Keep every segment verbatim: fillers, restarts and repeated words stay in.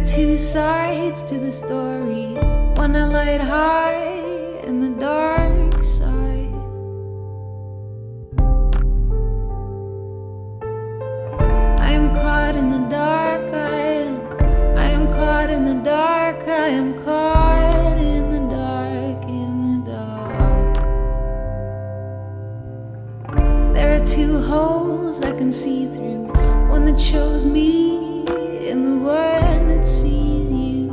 are two sides to the story, one I light high and the dark side. I am caught in the dark, I am, I am caught in the dark, I am caught in the dark, in the dark. There are two holes I can see through, one that shows me and the one that sees you.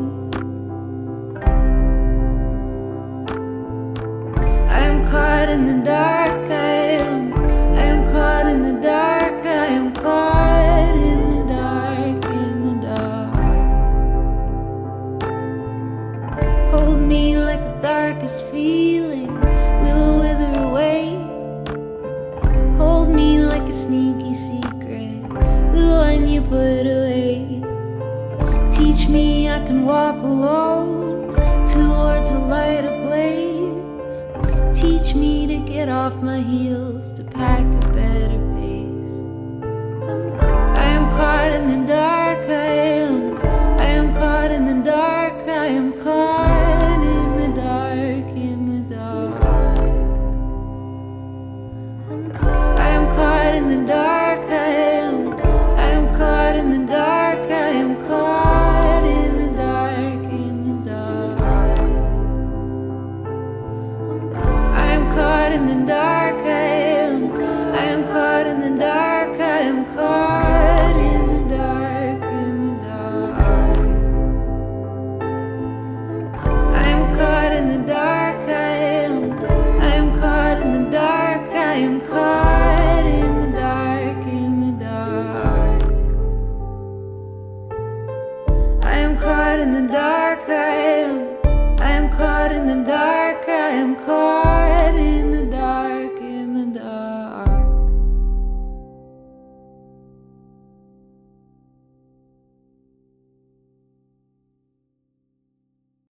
I am caught in the dark, I am, I am caught in the dark, I am caught in the dark, in the dark. Hold me like the darkest feeling will wither away. Hold me like a sneaky secret, the one you put away. Teach me I can walk alone towards a lighter place. Teach me to get off my heels, to pack a better pace. I am caught in the dark, I am, I am caught in the dark, I am caught in the dark, in the dark. I am caught in the dark, I am, I am caught in the dark, I am caught in the dark, in the dark. I am caught in the dark, I am, I am caught in the dark, I am caught in the dark, in the dark. I am caught in the dark, I am, I am caught in the dark, I am caught in the dark, in the dark. I am caught in the dark, I am, I am caught in the dark, I am caught